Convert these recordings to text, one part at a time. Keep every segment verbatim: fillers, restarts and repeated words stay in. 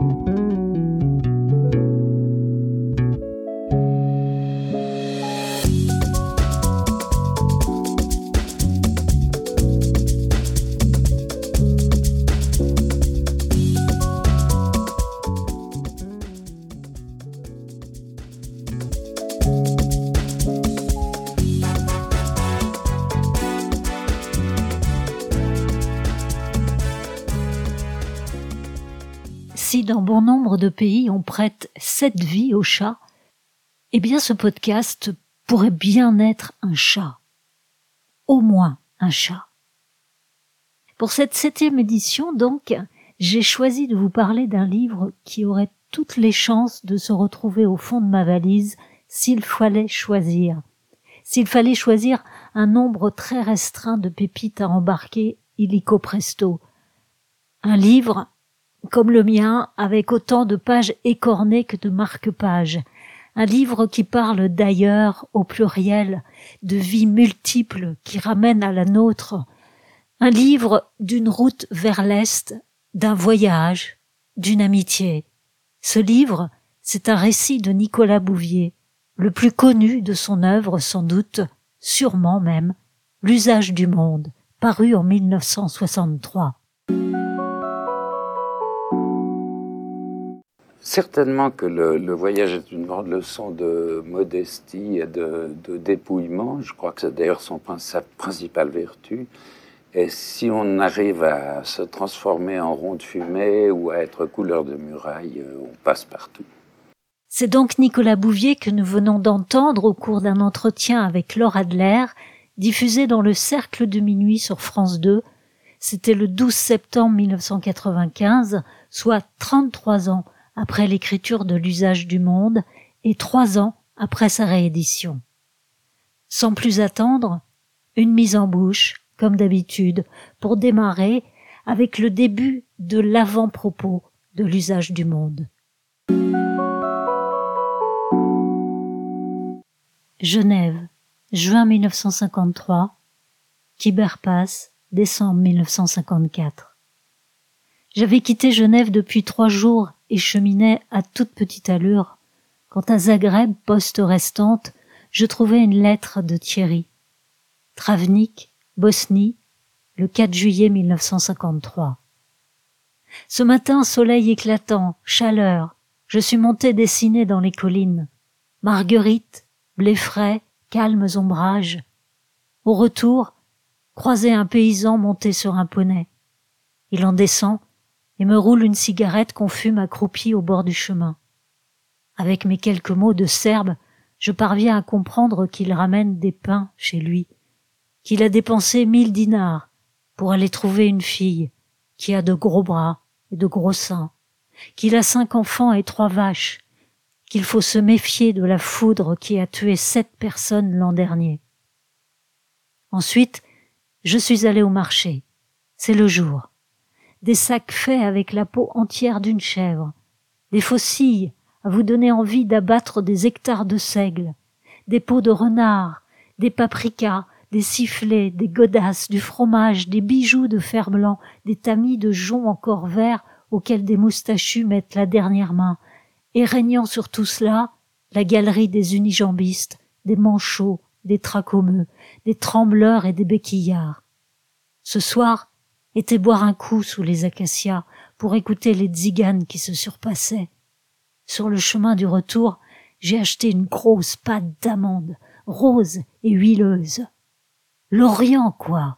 Si dans bon nombre de pays on prête sept vies au chat, eh bien ce podcast pourrait bien être un chat. Au moins un chat. Pour cette septième édition, donc, j'ai choisi de vous parler d'un livre qui aurait toutes les chances de se retrouver au fond de ma valise s'il fallait choisir. S'il fallait choisir un nombre très restreint de pépites à embarquer illico presto. Un livre comme le mien, avec autant de pages écornées que de marque-pages. Un livre qui parle d'ailleurs au pluriel, de vies multiples qui ramènent à la nôtre. Un livre d'une route vers l'Est, d'un voyage, d'une amitié. Ce livre, c'est un récit de Nicolas Bouvier, le plus connu de son œuvre sans doute, sûrement même, L'usage du monde, paru en mille neuf cent soixante-trois. Certainement que le, le voyage est une grande leçon de modestie et de, de dépouillement. Je crois que c'est d'ailleurs son, sa principale vertu. Et si on arrive à se transformer en rond de fumée ou à être couleur de muraille, on passe partout. C'est donc Nicolas Bouvier que nous venons d'entendre au cours d'un entretien avec Laure Adler, diffusé dans le Cercle de minuit sur France deux. C'était le douze septembre mille neuf cent quatre-vingt-quinze, soit trente-trois ans après l'écriture de L'usage du monde et trois ans après sa réédition. Sans plus attendre, une mise en bouche, comme d'habitude, pour démarrer avec le début de l'avant-propos de L'usage du monde. Genève, juin mille neuf cent cinquante-trois, Tiber-Pass, décembre mille neuf cent cinquante-quatre. J'avais quitté Genève depuis trois jours et cheminais à toute petite allure, quand à Zagreb, poste restante, je trouvai une lettre de Thierry. Travnik, Bosnie, le quatre juillet mille neuf cent cinquante-trois. Ce matin, soleil éclatant, chaleur, je suis monté dessiner dans les collines. Marguerite, blé frais, calmes ombrages. Au retour, croisai un paysan monté sur un poney. Il en descend et me roule une cigarette qu'on fume accroupi au bord du chemin. Avec mes quelques mots de serbe, je parviens à comprendre qu'il ramène des pains chez lui, qu'il a dépensé mille dinars pour aller trouver une fille qui a de gros bras et de gros seins, qu'il a cinq enfants et trois vaches, qu'il faut se méfier de la foudre qui a tué sept personnes l'an dernier. Ensuite, je suis allé au marché. C'est le jour. Des sacs faits avec la peau entière d'une chèvre, des faucilles à vous donner envie d'abattre des hectares de seigle, des peaux de renard, des paprikas, des sifflets, des godasses, du fromage, des bijoux de fer-blanc, des tamis de jonc encore verts auxquels des moustachus mettent la dernière main, et régnant sur tout cela, la galerie des unijambistes, des manchots, des tracomeux, des trembleurs et des béquillards. Ce soir, était boire un coup sous les acacias pour écouter les tziganes qui se surpassaient. Sur le chemin du retour, j'ai acheté une grosse pâte d'amande, rose et huileuse. L'Orient, quoi.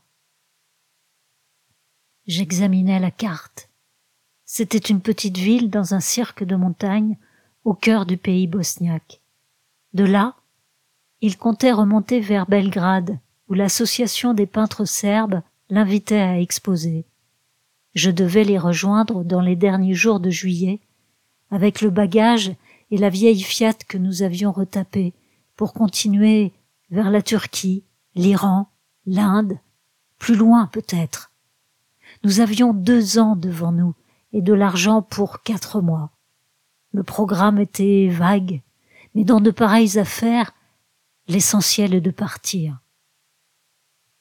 J'examinais la carte. C'était une petite ville dans un cirque de montagne, au cœur du pays bosniaque. De là, il comptait remonter vers Belgrade, où l'association des peintres serbes l'invitait à exposer. Je devais les rejoindre dans les derniers jours de juillet, avec le bagage et la vieille Fiat que nous avions retapée, pour continuer vers la Turquie, l'Iran, l'Inde, plus loin peut-être. Nous avions deux ans devant nous et de l'argent pour quatre mois. Le programme était vague, mais dans de pareilles affaires, l'essentiel est de partir.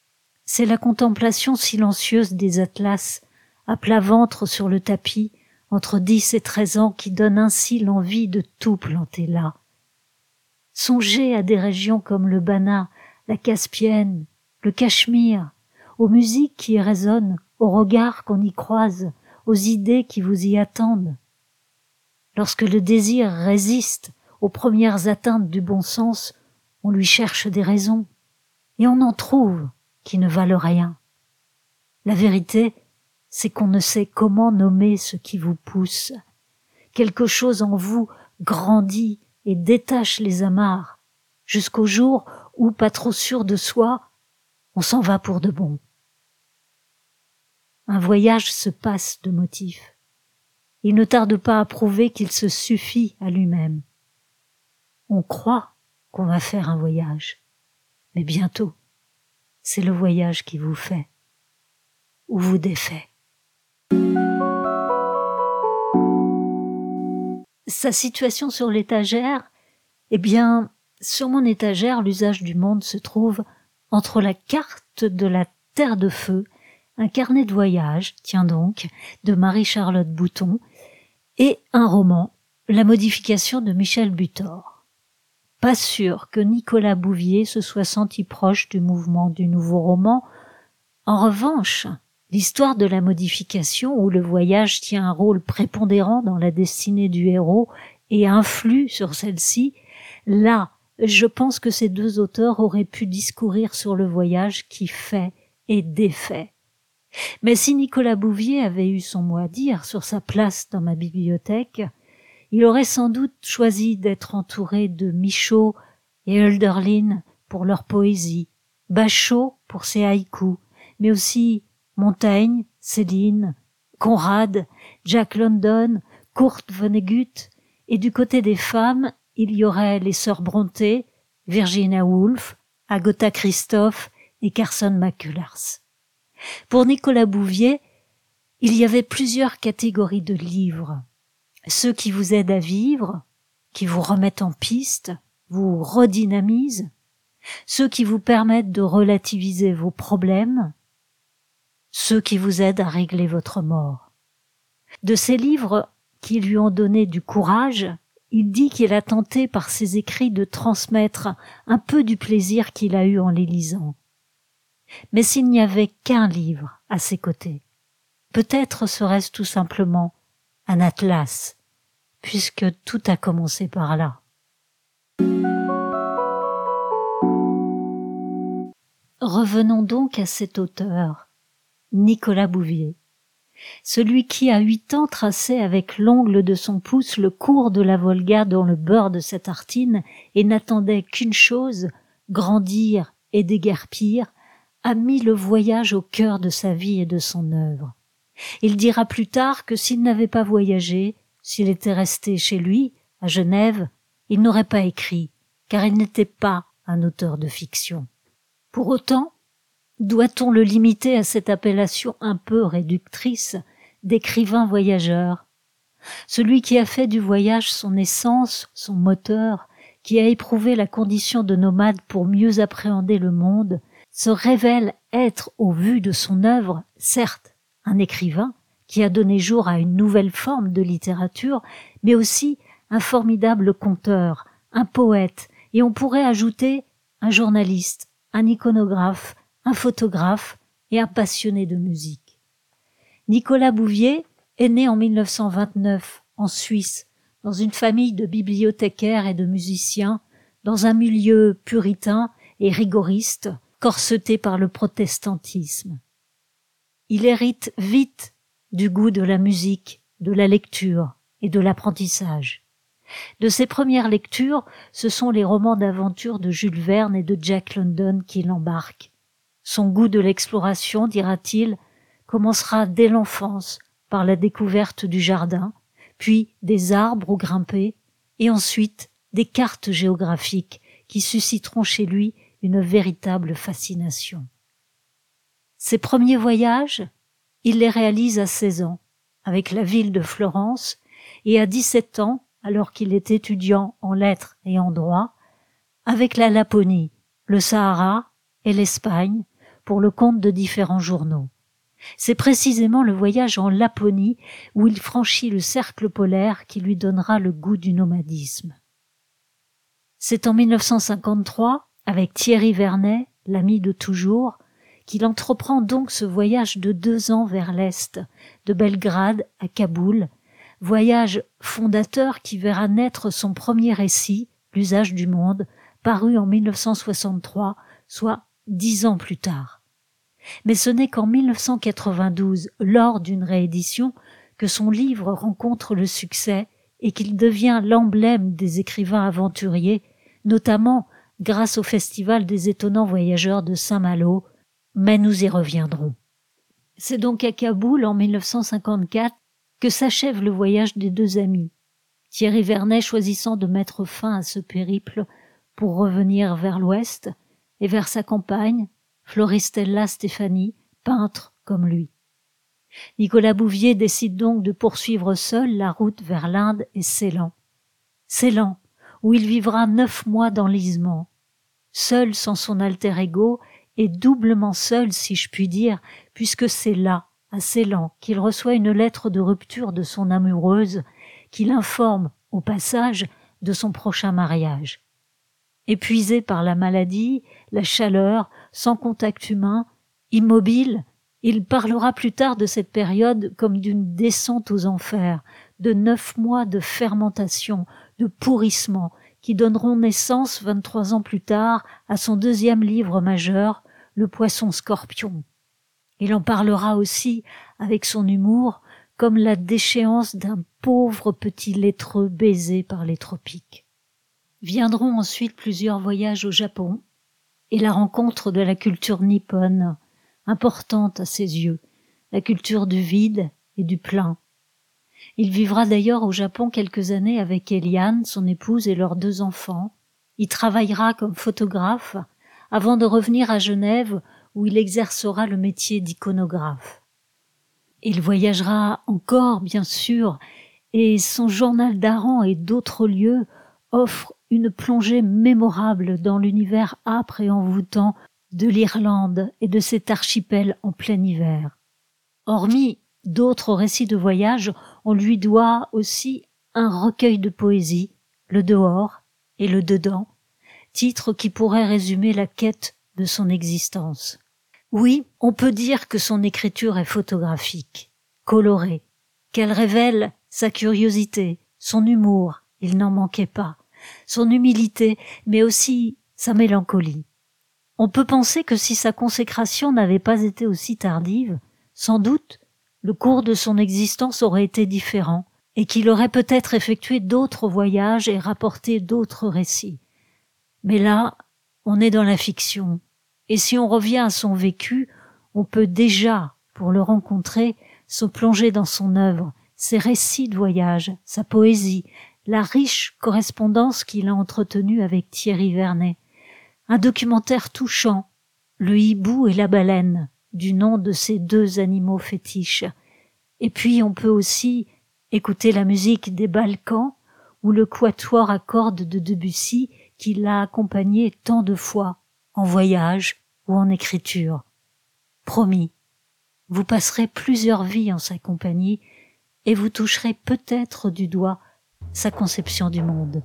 C'est la contemplation silencieuse des atlas, à plat ventre sur le tapis, entre dix et treize ans qui donne ainsi l'envie de tout planter là. Songez à des régions comme le Banat, la Caspienne, le Cachemire, aux musiques qui y résonnent, aux regards qu'on y croise, aux idées qui vous y attendent. Lorsque le désir résiste aux premières atteintes du bon sens, on lui cherche des raisons, et on en trouve qui ne valent rien. La vérité, c'est qu'on ne sait comment nommer ce qui vous pousse. Quelque chose en vous grandit et détache les amarres, jusqu'au jour où, pas trop sûr de soi, on s'en va pour de bon. Un voyage se passe de motifs. Il ne tarde pas à prouver qu'il se suffit à lui-même. On croit qu'on va faire un voyage, mais bientôt, c'est le voyage qui vous fait ou vous défait. Sa situation sur l'étagère, eh bien, sur mon étagère, l'usage du monde se trouve entre la carte de la Terre de Feu, un carnet de voyage, tiens donc, de Marie-Charlotte Bouton, et un roman, La modification de Michel Butor. Pas sûr que Nicolas Bouvier se soit senti proche du mouvement du nouveau roman. En revanche, l'histoire de la modification, où le voyage tient un rôle prépondérant dans la destinée du héros et influe sur celle-ci, là, je pense que ces deux auteurs auraient pu discourir sur le voyage qui fait et défait. Mais si Nicolas Bouvier avait eu son mot à dire sur sa place dans ma bibliothèque, il aurait sans doute choisi d'être entouré de Michaud et Hölderlin pour leur poésie, Bachot pour ses haïkus, mais aussi Montaigne, Céline, Conrad, Jack London, Kurt Vonnegut, et du côté des femmes, il y aurait les sœurs Brontë, Virginia Woolf, Agatha Christophe et Carson McCullers. Pour Nicolas Bouvier, il y avait plusieurs catégories de livres. Ceux qui vous aident à vivre, qui vous remettent en piste, vous redynamisent, ceux qui vous permettent de relativiser vos problèmes, ceux qui vous aident à régler votre mort. De ces livres qui lui ont donné du courage, il dit qu'il a tenté par ses écrits de transmettre un peu du plaisir qu'il a eu en les lisant. Mais s'il n'y avait qu'un livre à ses côtés, peut-être serait-ce tout simplement un atlas, puisque tout a commencé par là. Revenons donc à cet auteur, Nicolas Bouvier, celui qui à huit ans traçait avec l'ongle de son pouce le cours de la Volga dans le beurre de sa tartine et n'attendait qu'une chose, grandir et déguerpir, a mis le voyage au cœur de sa vie et de son œuvre. Il dira plus tard que s'il n'avait pas voyagé, s'il était resté chez lui, à Genève, il n'aurait pas écrit, car il n'était pas un auteur de fiction. Pour autant, doit-on le limiter à cette appellation un peu réductrice d'écrivain voyageur? Celui qui a fait du voyage son essence, son moteur, qui a éprouvé la condition de nomade pour mieux appréhender le monde, se révèle être, au vu de son œuvre, certes, un écrivain qui a donné jour à une nouvelle forme de littérature, mais aussi un formidable conteur, un poète, et on pourrait ajouter un journaliste, un iconographe, un photographe et un passionné de musique. Nicolas Bouvier est né en mille neuf cent vingt-neuf en Suisse, dans une famille de bibliothécaires et de musiciens, dans un milieu puritain et rigoriste, corseté par le protestantisme. Il hérite vite du goût de la musique, de la lecture et de l'apprentissage. De ses premières lectures, ce sont les romans d'aventure de Jules Verne et de Jack London qui l'embarquent. Son goût de l'exploration, dira-t-il, commencera dès l'enfance par la découverte du jardin, puis des arbres où grimper, et ensuite des cartes géographiques qui susciteront chez lui une véritable fascination. Ses premiers voyages, il les réalise à seize ans, avec la ville de Florence, et à dix-sept ans, alors qu'il est étudiant en lettres et en droit, avec la Laponie, le Sahara et l'Espagne, pour le compte de différents journaux. C'est précisément le voyage en Laponie où il franchit le cercle polaire qui lui donnera le goût du nomadisme. C'est en mille neuf cent cinquante-trois, avec Thierry Vernet, l'ami de toujours, qu'il entreprend donc ce voyage de deux ans vers l'Est, de Belgrade à Kaboul, voyage fondateur qui verra naître son premier récit, L'usage du monde, paru en mille neuf cent soixante-trois, soit dix ans plus tard. Mais ce n'est qu'en mille neuf cent quatre-vingt-douze, lors d'une réédition, que son livre rencontre le succès et qu'il devient l'emblème des écrivains aventuriers, notamment grâce au Festival des étonnants voyageurs de Saint-Malo, mais nous y reviendrons. C'est donc à Kaboul, en mille neuf cent cinquante-quatre, que s'achève le voyage des deux amis. Thierry Vernet choisissant de mettre fin à ce périple pour revenir vers l'ouest et vers sa compagne, Floristella Stéphanie, peintre comme lui. Nicolas Bouvier décide donc de poursuivre seul la route vers l'Inde et Ceylan. Ceylan, où il vivra neuf mois d'enlisement. Seul sans son alter ego, et doublement seul, si je puis dire, puisque c'est là, à Ceylan, qu'il reçoit une lettre de rupture de son amoureuse, qui l'informe, au passage, de son prochain mariage. Épuisé par la maladie, la chaleur, sans contact humain, immobile, il parlera plus tard de cette période comme d'une descente aux enfers, de neuf mois de fermentation, de pourrissement, qui donneront naissance vingt-trois ans plus tard à son deuxième livre majeur, Le Poisson Scorpion. Il en parlera aussi, avec son humour, comme la déchéance d'un pauvre petit létreux baisé par les tropiques. Viendront ensuite plusieurs voyages au Japon et la rencontre de la culture nippone, importante à ses yeux, la culture du vide et du plein. Il vivra d'ailleurs au Japon quelques années avec Eliane, son épouse, et leurs deux enfants. Il travaillera comme photographe avant de revenir à Genève où il exercera le métier d'iconographe. Il voyagera encore, bien sûr, et son journal d'Aran et d'autres lieux offre une plongée mémorable dans l'univers âpre et envoûtant de l'Irlande et de cet archipel en plein hiver. Hormis d'autres récits de voyage, on lui doit aussi un recueil de poésie, Le Dehors et Le Dedans, titre qui pourrait résumer la quête de son existence. Oui, on peut dire que son écriture est photographique, colorée, qu'elle révèle sa curiosité, son humour, il n'en manquait pas, son humilité, mais aussi sa mélancolie. On peut penser que si sa consécration n'avait pas été aussi tardive, sans doute, le cours de son existence aurait été différent, et qu'il aurait peut-être effectué d'autres voyages et rapporté d'autres récits. Mais là, on est dans la fiction, et si on revient à son vécu, on peut déjà, pour le rencontrer, se plonger dans son œuvre, ses récits de voyage, sa poésie, la riche correspondance qu'il a entretenue avec Thierry Vernet. Un documentaire touchant, Le hibou et la baleine, du nom de ces deux animaux fétiches. Et puis on peut aussi écouter la musique des Balkans ou le quatuor à cordes de Debussy qui l'a accompagné tant de fois, en voyage ou en écriture. Promis, vous passerez plusieurs vies en sa compagnie et vous toucherez peut-être du doigt sa conception du monde.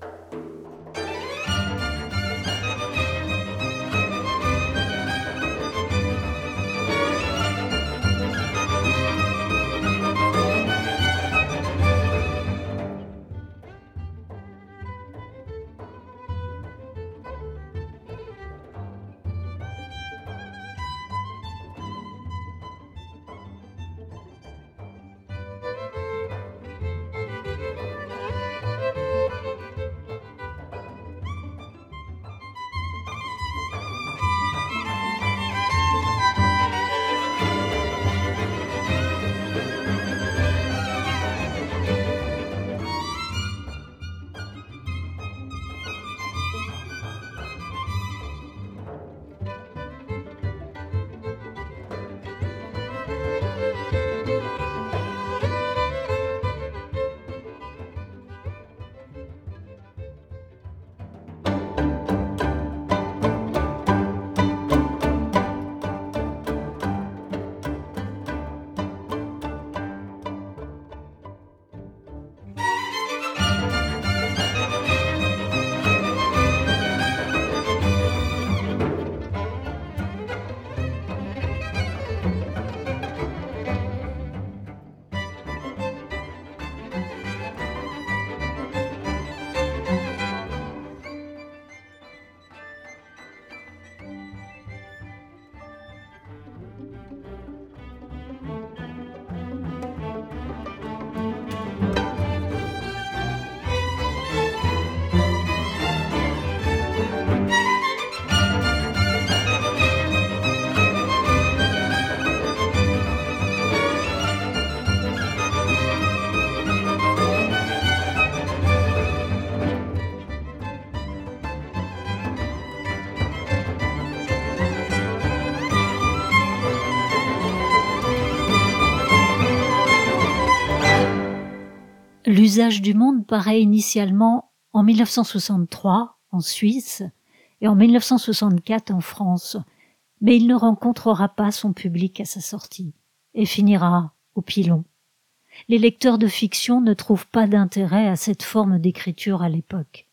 L'usage du monde paraît initialement en mille neuf cent soixante-trois en Suisse et en mille neuf cent soixante-quatre en France, mais il ne rencontrera pas son public à sa sortie et finira au pilon. Les lecteurs de fiction ne trouvent pas d'intérêt à cette forme d'écriture à l'époque.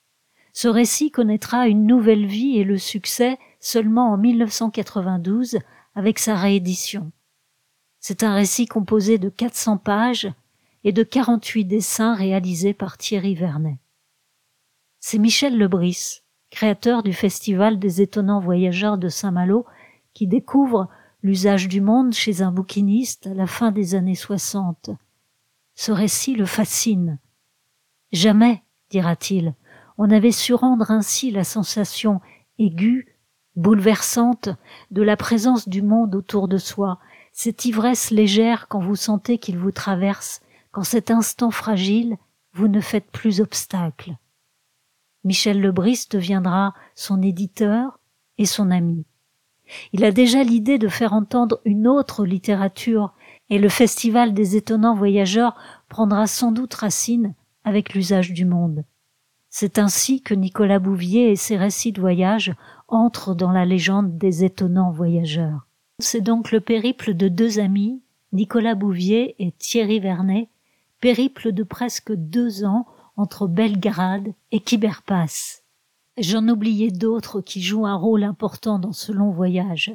Ce récit connaîtra une nouvelle vie et le succès seulement en mille neuf cent quatre-vingt-douze avec sa réédition. C'est un récit composé de quatre cents pages et de quarante-huit dessins réalisés par Thierry Vernet. C'est Michel Lebris, créateur du Festival des étonnants voyageurs de Saint-Malo, qui découvre l'usage du monde chez un bouquiniste à la fin des années soixante. Ce récit le fascine. Jamais, dira-t-il, on avait su rendre ainsi la sensation aiguë, bouleversante de la présence du monde autour de soi, cette ivresse légère quand vous sentez qu'il vous traverse, qu'en cet instant fragile, vous ne faites plus obstacle. Michel Lebris deviendra son éditeur et son ami. Il a déjà l'idée de faire entendre une autre littérature et le Festival des étonnants voyageurs prendra sans doute racine avec l'usage du monde. C'est ainsi que Nicolas Bouvier et ses récits de voyage entrent dans la légende des étonnants voyageurs. C'est donc le périple de deux amis, Nicolas Bouvier et Thierry Vernet, périple de presque deux ans entre Belgrade et Khyber-Pass. J'en oubliais d'autres qui jouent un rôle important dans ce long voyage.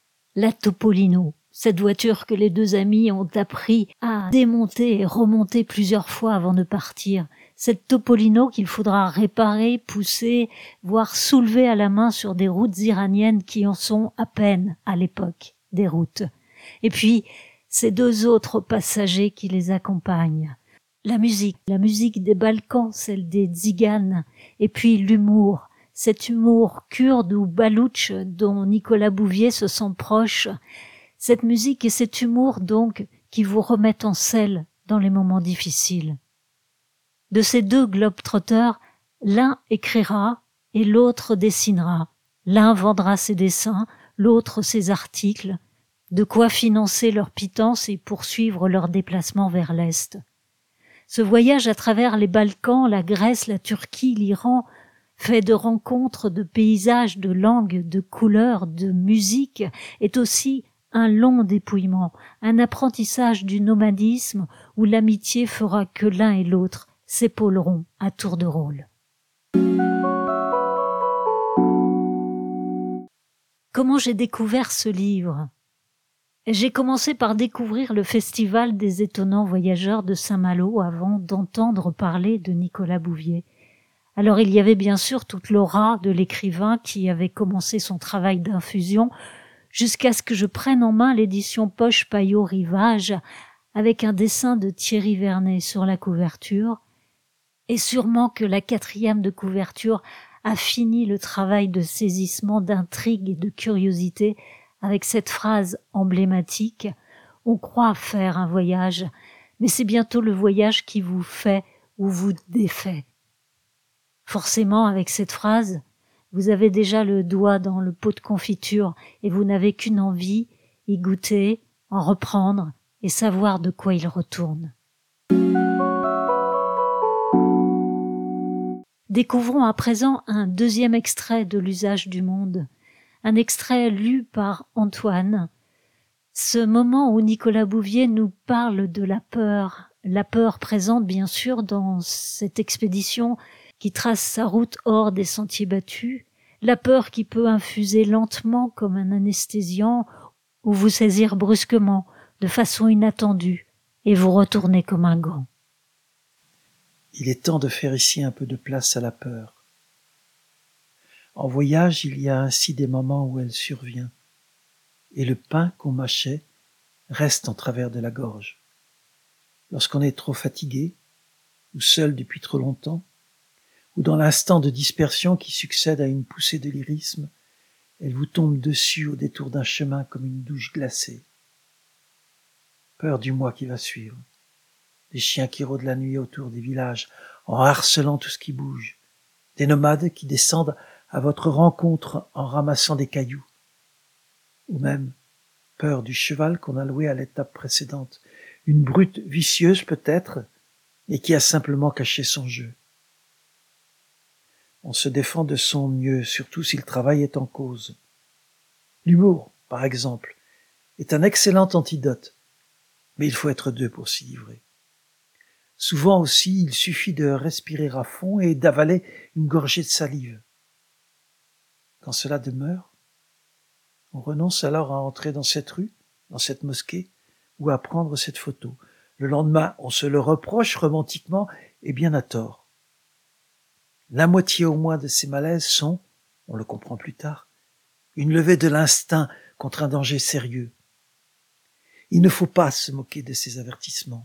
La Topolino, cette voiture que les deux amis ont appris à démonter et remonter plusieurs fois avant de partir. Cette Topolino qu'il faudra réparer, pousser, voire soulever à la main sur des routes iraniennes qui en sont à peine, à l'époque, des routes. Et puis, ces deux autres passagers qui les accompagnent. La musique, la musique des Balkans, celle des Tziganes, et puis l'humour, cet humour kurde ou baloutche dont Nicolas Bouvier se sent proche, cette musique et cet humour donc qui vous remettent en selle dans les moments difficiles. De ces deux globetrotters, l'un écrira et l'autre dessinera. L'un vendra ses dessins, l'autre ses articles, de quoi financer leur pitance et poursuivre leur déplacement vers l'Est. Ce voyage à travers les Balkans, la Grèce, la Turquie, l'Iran, fait de rencontres, de paysages, de langues, de couleurs, de musique, est aussi un long dépouillement, un apprentissage du nomadisme où l'amitié fera que l'un et l'autre s'épauleront à tour de rôle. Comment j'ai découvert ce livre ? J'ai commencé par découvrir le Festival des étonnants voyageurs de Saint-Malo avant d'entendre parler de Nicolas Bouvier. Alors il y avait bien sûr toute l'aura de l'écrivain qui avait commencé son travail d'infusion jusqu'à ce que je prenne en main l'édition Poche Payot Rivage avec un dessin de Thierry Vernet sur la couverture. Et sûrement que la quatrième de couverture a fini le travail de saisissement, d'intrigue et de curiosité avec cette phrase emblématique « On croit faire un voyage, mais c'est bientôt le voyage qui vous fait ou vous défait. » Forcément, avec cette phrase, vous avez déjà le doigt dans le pot de confiture et vous n'avez qu'une envie, y goûter, en reprendre et savoir de quoi il retourne. Découvrons à présent un deuxième extrait de l'usage du monde, un extrait lu par Antoine. Ce moment où Nicolas Bouvier nous parle de la peur, la peur présente bien sûr dans cette expédition qui trace sa route hors des sentiers battus, la peur qui peut infuser lentement comme un anesthésiant ou vous saisir brusquement, de façon inattendue, et vous retourner comme un gant. Il est temps de faire ici un peu de place à la peur. En voyage, il y a ainsi des moments où elle survient, et le pain qu'on mâchait reste en travers de la gorge. Lorsqu'on est trop fatigué, ou seul depuis trop longtemps, ou dans l'instant de dispersion qui succède à une poussée de lyrisme, elle vous tombe dessus au détour d'un chemin comme une douche glacée. Peur du mois qui va suivre. Des chiens qui rôdent la nuit autour des villages en harcelant tout ce qui bouge. Des nomades qui descendent à votre rencontre en ramassant des cailloux. Ou même peur du cheval qu'on a loué à l'étape précédente. Une brute vicieuse peut-être, et qui a simplement caché son jeu. On se défend de son mieux, surtout si le travail est en cause. L'humour, par exemple, est un excellent antidote, mais il faut être deux pour s'y livrer. Souvent aussi, il suffit de respirer à fond et d'avaler une gorgée de salive. Quand cela demeure, on renonce alors à entrer dans cette rue, dans cette mosquée, ou à prendre cette photo. Le lendemain, on se le reproche romantiquement et bien à tort. La moitié au moins de ces malaises sont, on le comprend plus tard, une levée de l'instinct contre un danger sérieux. Il ne faut pas se moquer de ces avertissements.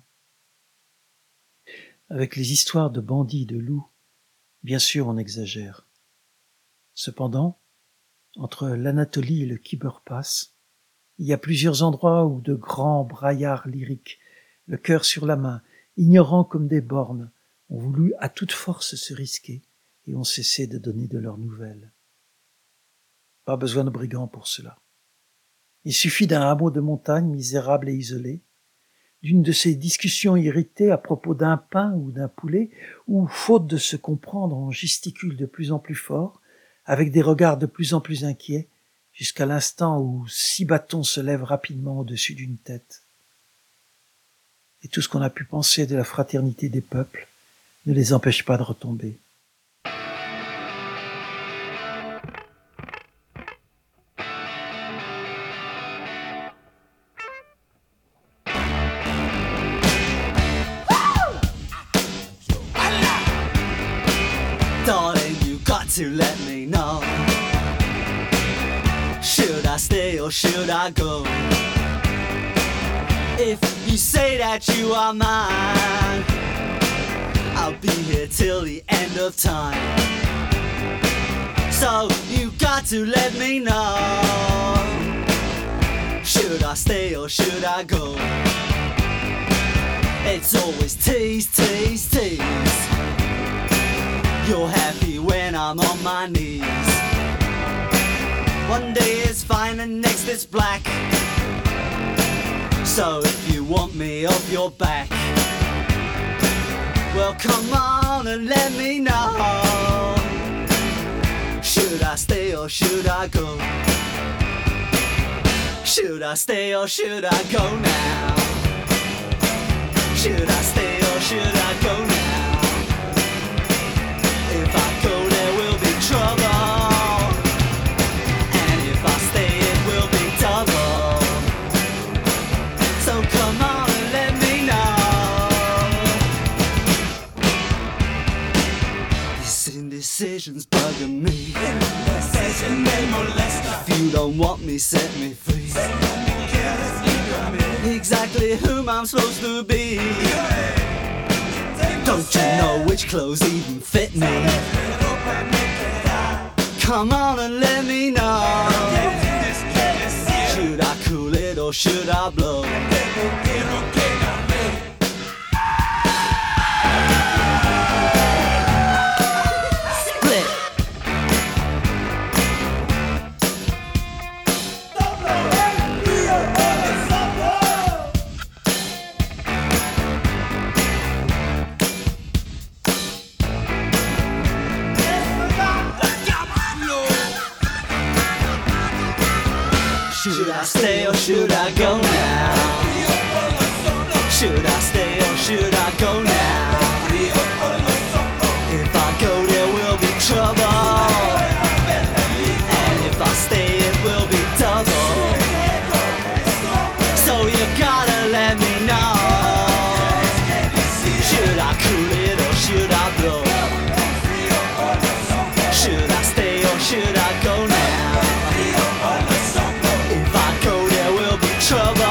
Avec les histoires de bandits, de loups, bien sûr on exagère. Cependant, entre l'Anatolie et le Khyber-Pass, il y a plusieurs endroits où de grands braillards lyriques, le cœur sur la main, ignorants comme des bornes, ont voulu à toute force se risquer et ont cessé de donner de leurs nouvelles. Pas besoin de brigands pour cela. Il suffit d'un hameau de montagne misérable et isolé, d'une de ces discussions irritées à propos d'un pain ou d'un poulet, où, faute de se comprendre, on gesticule de plus en plus fort, avec des regards de plus en plus inquiets, jusqu'à l'instant où six bâtons se lèvent rapidement au-dessus d'une tête. Et tout ce qu'on a pu penser de la fraternité des peuples ne les empêche pas de retomber. Darling, you got to let me know. Should I stay or should I go? If you say that you are mine, I'll be here till the end of time. So you got to let me know. Should I stay or should I go? It's always tease, tease, tease. You're happy when I'm on my knees. One day it's fine and next it's black. So if you want me off your back, well come on and let me know. Should I stay or should I go? Should I stay or should I go now? Should I stay or should I go now? If I go there will be trouble, and if I stay it will be double. So come on and let me know. This indecision's bugging me. If you don't want me, set me free. Exactly whom I'm supposed to be. Don't you know which clothes even fit me? Come on and let me know. Should I cool it or should I blow? Split. Should I stay or should I go now? Should I stay or should I go now? If I go there will be trouble, and if I stay it will be double. So you gotta let me know. Should I cool it or should I blow? Should I stay or should I go now? Trouble,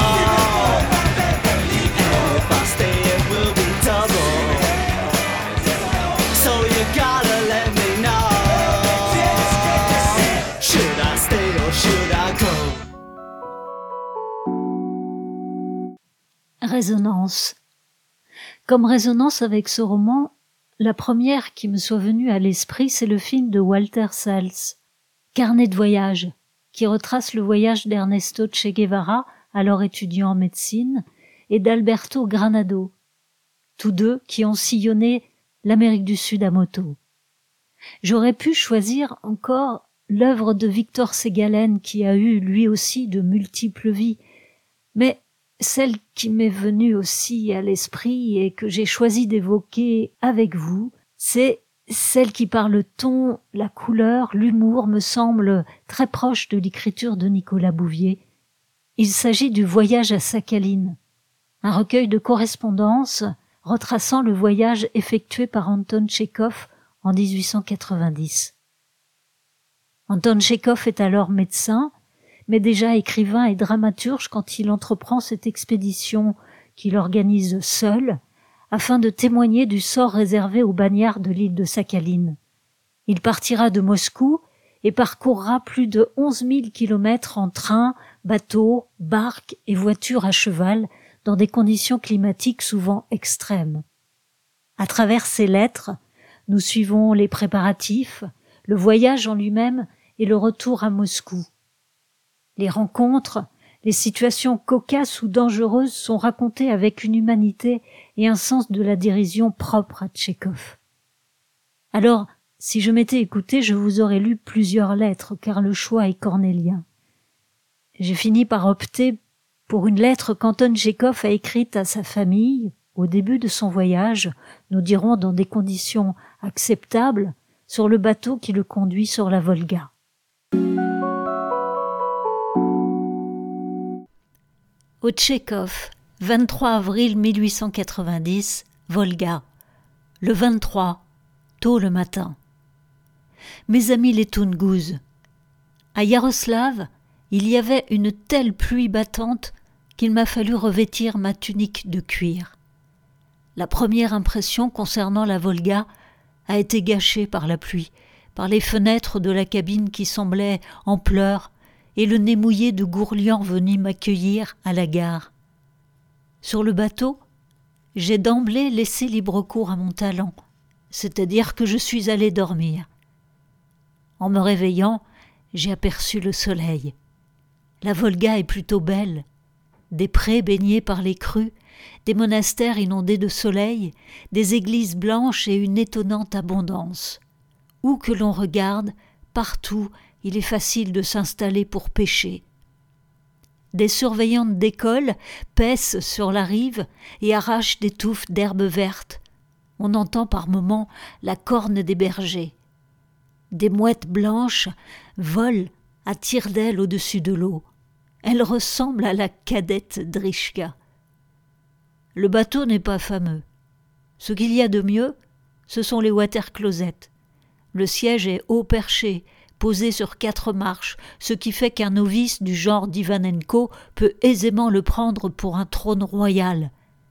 and if I stay it will be double. So you gotta let me know. Should I stay or should I go? Résonance. Comme résonance avec ce roman, la première qui me soit venue à l'esprit, c'est le film de Walter Salles, Carnet de voyage, qui retrace le voyage d'Ernesto Che Guevara, alors étudiant en médecine, et d'Alberto Granado, tous deux qui ont sillonné l'Amérique du Sud à moto. J'aurais pu choisir encore l'œuvre de Victor Ségalen qui a eu lui aussi de multiples vies, mais celle qui m'est venue aussi à l'esprit et que j'ai choisi d'évoquer avec vous, c'est celle qui par le ton, la couleur, l'humour me semble très proche de l'écriture de Nicolas Bouvier. Il s'agit du Voyage à Sakhaline, un recueil de correspondances retraçant le voyage effectué par Anton Tchekhov en dix-huit cent quatre-vingt-dix. Anton Tchekhov est alors médecin, mais déjà écrivain et dramaturge quand il entreprend cette expédition qu'il organise seul, afin de témoigner du sort réservé aux bagnards de l'île de Sakhaline. Il partira de Moscou et parcourra plus de onze mille kilomètres en train, bateau, barque et voiture à cheval dans des conditions climatiques souvent extrêmes. À travers ces lettres, nous suivons les préparatifs, le voyage en lui-même et le retour à Moscou. Les rencontres, les situations cocasses ou dangereuses sont racontées avec une humanité et un sens de la dérision propre à Tchekhov. Alors, si je m'étais écouté, je vous aurais lu plusieurs lettres, car le choix est cornélien. J'ai fini par opter pour une lettre qu'Anton Tchekhov a écrite à sa famille au début de son voyage, nous dirons dans des conditions acceptables, sur le bateau qui le conduit sur la Volga. Au Tchekhov, vingt-trois avril mille huit cent quatre-vingt-dix, Volga. Le vingt-trois, tôt le matin. Mes amis les Toungouzes, à Yaroslav, il y avait une telle pluie battante qu'il m'a fallu revêtir ma tunique de cuir. La première impression concernant la Volga a été gâchée par la pluie, par les fenêtres de la cabine qui semblaient en pleurs, et le nez mouillé de Gourlian venu m'accueillir à la gare. Sur le bateau, j'ai d'emblée laissé libre cours à mon talent, c'est-à-dire que je suis allé dormir. En me réveillant, j'ai aperçu le soleil. La Volga est plutôt belle, des prés baignés par les crues, des monastères inondés de soleil, des églises blanches et une étonnante abondance. Où que l'on regarde, partout, il est facile de s'installer pour pêcher. Des surveillantes d'école paissent sur la rive et arrachent des touffes d'herbes vertes. On entend par moments la corne des bergers. Des mouettes blanches volent à tire-d'aile au-dessus de l'eau. Elles ressemblent à la cadette Drishka. Le bateau n'est pas fameux. Ce qu'il y a de mieux, ce sont les water-closets. Le siège est haut perché, posé sur quatre marches, ce qui fait qu'un novice du genre d'Ivanenko peut aisément le prendre pour un trône royal.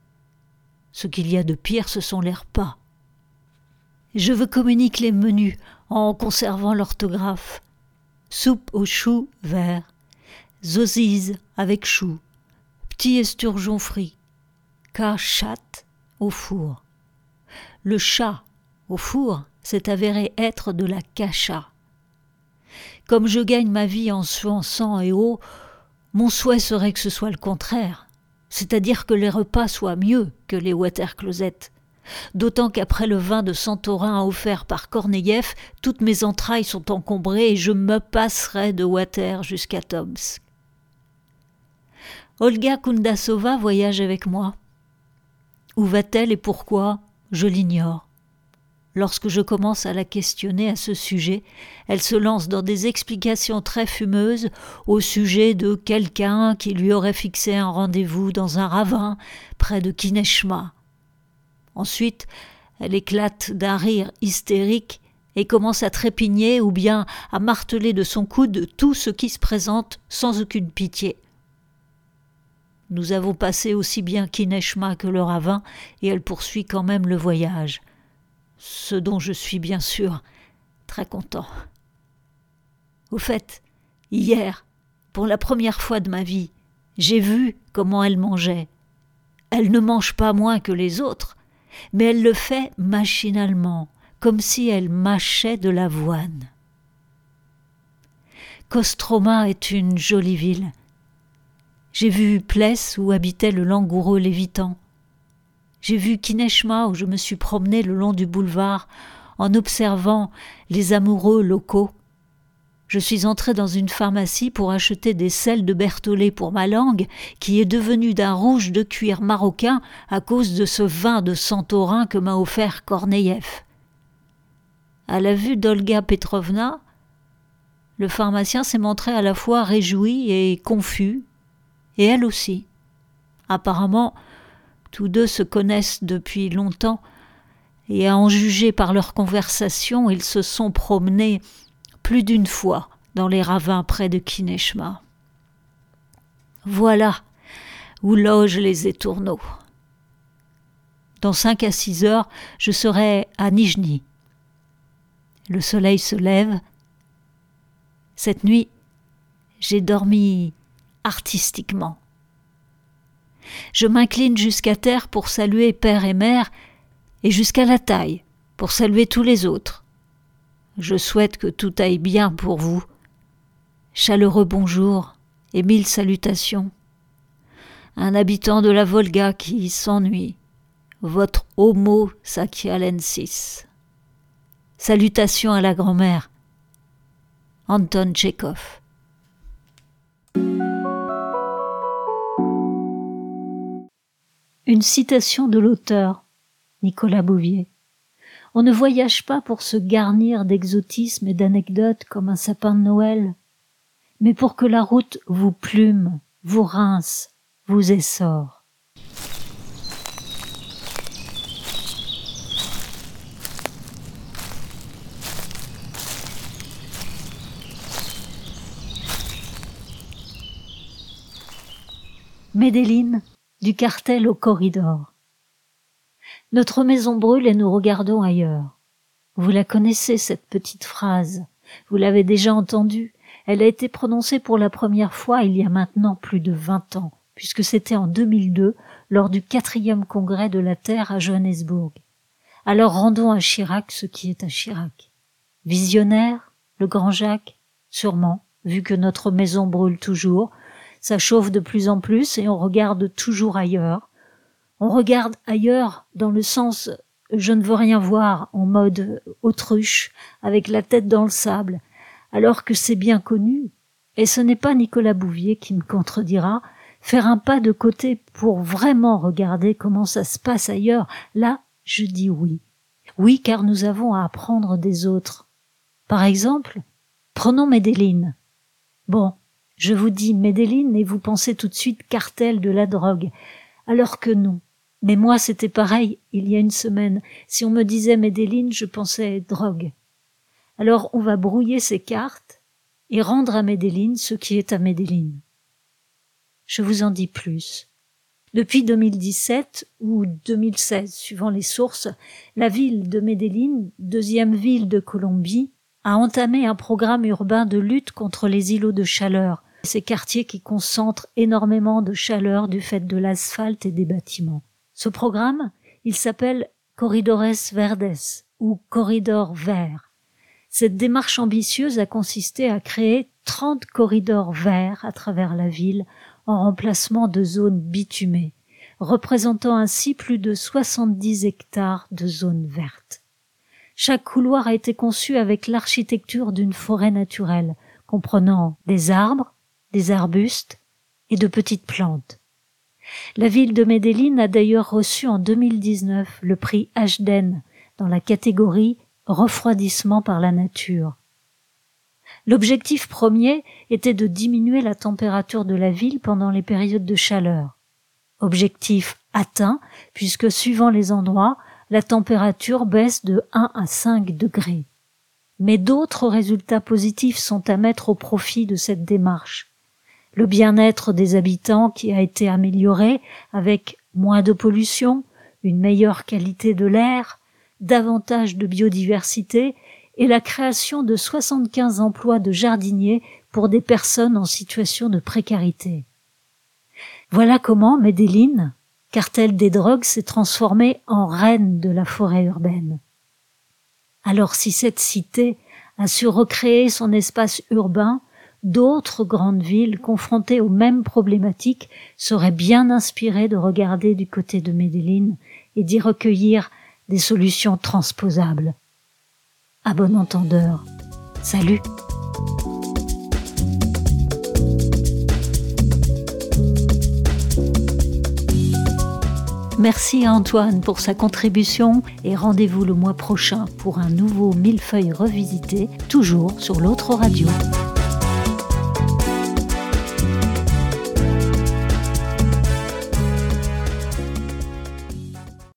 Ce qu'il y a de pire, ce sont les repas. Je vous communique les menus en conservant l'orthographe. Soupe aux choux verts, zoziz avec choux, petit esturgeon frit, chat au four. Le chat au four s'est avéré être de la cacha. Comme je gagne ma vie en suant sang et eau, mon souhait serait que ce soit le contraire, c'est-à-dire que les repas soient mieux que les water-closets. D'autant qu'après le vin de Santorin offert par Korneïev, toutes mes entrailles sont encombrées et je me passerai de water jusqu'à Tomsk. Olga Kundasova voyage avec moi. Où va-t-elle et pourquoi, je l'ignore. Lorsque je commence à la questionner à ce sujet, elle se lance dans des explications très fumeuses au sujet de quelqu'un qui lui aurait fixé un rendez-vous dans un ravin près de Kinechma. Ensuite, elle éclate d'un rire hystérique et commence à trépigner ou bien à marteler de son coude tout ce qui se présente sans aucune pitié. Nous avons passé aussi bien Kinechma que le ravin et elle poursuit quand même le voyage. Ce dont je suis bien sûr très content. Au fait, hier, pour la première fois de ma vie, j'ai vu comment elle mangeait. Elle ne mange pas moins que les autres, mais elle le fait machinalement, comme si elle mâchait de l'avoine. Kostroma est une jolie ville. J'ai vu Pless où habitait le langoureux Lévitan. J'ai vu Kineshma où je me suis promenée le long du boulevard en observant les amoureux locaux. Je suis entrée dans une pharmacie pour acheter des sels de Berthollet pour ma langue, qui est devenue d'un rouge de cuir marocain à cause de ce vin de Santorin que m'a offert Korneïev. À la vue d'Olga Petrovna, le pharmacien s'est montré à la fois réjoui et confus, et elle aussi. Apparemment, tous deux se connaissent depuis longtemps, et à en juger par leur conversation, ils se sont promenés plus d'une fois dans les ravins près de Kineshma. Voilà où logent les étourneaux. Dans cinq à six heures, je serai à Nijni. Le soleil se lève. Cette nuit, j'ai dormi artistiquement. Je m'incline jusqu'à terre pour saluer père et mère, et jusqu'à la taille pour saluer tous les autres. Je souhaite que tout aille bien pour vous. Chaleureux bonjour et mille salutations. Un habitant de la Volga qui s'ennuie. Votre Homo sapiensis. Salutations à la grand-mère. Anton Tchekhov. Une citation de l'auteur, Nicolas Bouvier. On ne voyage pas pour se garnir d'exotisme et d'anecdotes comme un sapin de Noël, mais pour que la route vous plume, vous rince, vous essore. Medellín, du cartel au corridor. Notre maison brûle et nous regardons ailleurs. Vous la connaissez, cette petite phrase. Vous l'avez déjà entendue. Elle a été prononcée pour la première fois il y a maintenant plus de vingt ans, puisque c'était en deux mille deux, lors du quatrième congrès de la Terre à Johannesburg. Alors rendons à Chirac ce qui est à Chirac. Visionnaire, le grand Jacques? Sûrement, vu que notre maison brûle toujours. Ça chauffe de plus en plus et on regarde toujours ailleurs. On regarde ailleurs dans le sens « je ne veux rien voir » en mode autruche, avec la tête dans le sable, alors que c'est bien connu, et ce n'est pas Nicolas Bouvier qui me contredira, faire un pas de côté pour vraiment regarder comment ça se passe ailleurs, là, je dis oui. Oui, car nous avons à apprendre des autres. Par exemple, prenons Medellín. Bon, je vous dis Medellín et vous pensez tout de suite cartel de la drogue, alors que non. Mais moi, c'était pareil, il y a une semaine. Si on me disait Medellín, je pensais drogue. Alors, on va brouiller ces cartes et rendre à Medellín ce qui est à Medellín. Je vous en dis plus. Depuis deux mille dix-sept ou deux mille seize, suivant les sources, la ville de Medellín, deuxième ville de Colombie, a entamé un programme urbain de lutte contre les îlots de chaleur, ces quartiers qui concentrent énormément de chaleur du fait de l'asphalte et des bâtiments. Ce programme, il s'appelle Corredores Verdes ou Corridors verts. Cette démarche ambitieuse a consisté à créer trente corridors verts à travers la ville en remplacement de zones bitumées, représentant ainsi plus de soixante-dix hectares de zones vertes. Chaque couloir a été conçu avec l'architecture d'une forêt naturelle, comprenant des arbres, des arbustes et de petites plantes. La ville de Medellín a d'ailleurs reçu en deux mille dix-neuf le prix Ashden dans la catégorie refroidissement par la nature. L'objectif premier était de diminuer la température de la ville pendant les périodes de chaleur. Objectif atteint puisque suivant les endroits, la température baisse de un à cinq degrés. Mais d'autres résultats positifs sont à mettre au profit de cette démarche. Le bien-être des habitants qui a été amélioré avec moins de pollution, une meilleure qualité de l'air, davantage de biodiversité et la création de soixante-quinze emplois de jardiniers pour des personnes en situation de précarité. Voilà comment Medellín, cartel des drogues, s'est transformé en reine de la forêt urbaine. Alors si cette cité a su recréer son espace urbain, d'autres grandes villes confrontées aux mêmes problématiques seraient bien inspirées de regarder du côté de Medellín et d'y recueillir des solutions transposables. À bon entendeur. Salut! Merci à Antoine pour sa contribution et rendez-vous le mois prochain pour un nouveau millefeuille revisité, toujours sur l'autre radio.